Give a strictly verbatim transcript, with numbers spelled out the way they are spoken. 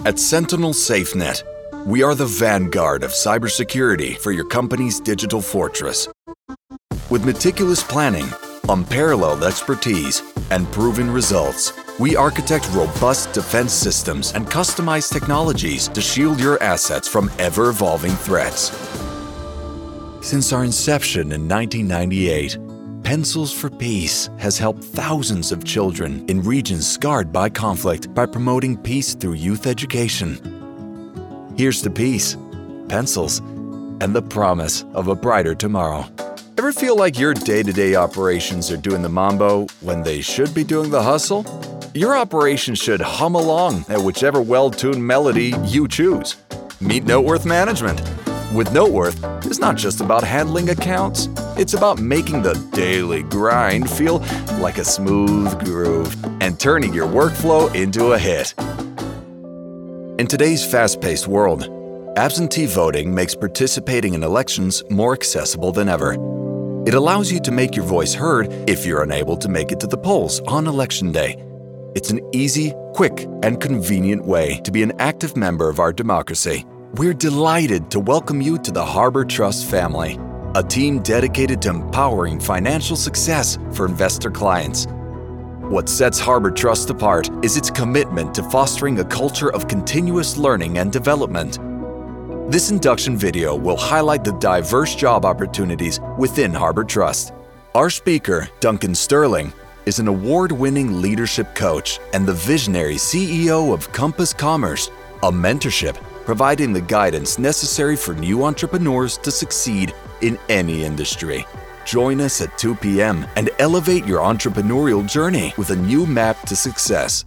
At Sentinel SafeNet, we are the vanguard of cybersecurity for your company's digital fortress. With meticulous planning, unparalleled expertise, and proven results, we architect robust defense systems and customized technologies to shield your assets from ever-evolving threats. Since our inception in nineteen ninety-eight, Pencils for Peace has helped thousands of children in regions scarred by conflict by promoting peace through youth education. Here's to peace, pencils, and the promise of a brighter tomorrow. Ever feel like your day-to-day operations are doing the mambo when they should be doing the hustle? Your operation should hum along at whichever well-tuned melody you choose. Meet Noteworth Management. With Noteworth, it's not just about handling accounts. It's about making the daily grind feel like a smooth groove and turning your workflow into a hit. In today's fast-paced world, absentee voting makes participating in elections more accessible than ever. It allows you to make your voice heard if you're unable to make it to the polls on Election Day. It's an easy, quick, and convenient way to be an active member of our democracy. We're delighted to welcome you to the Harbor Trust family, a team dedicated to empowering financial success for investor clients. What sets Harbor Trust apart is its commitment to fostering a culture of continuous learning and development. This induction video will highlight the diverse job opportunities within Harbor Trust. Our speaker, Duncan Sterling, is an award-winning leadership coach and the visionary C E O of Compass Commerce, a mentorship providing the guidance necessary for new entrepreneurs to succeed in any industry. Join us at two p m and elevate your entrepreneurial journey with a new map to success.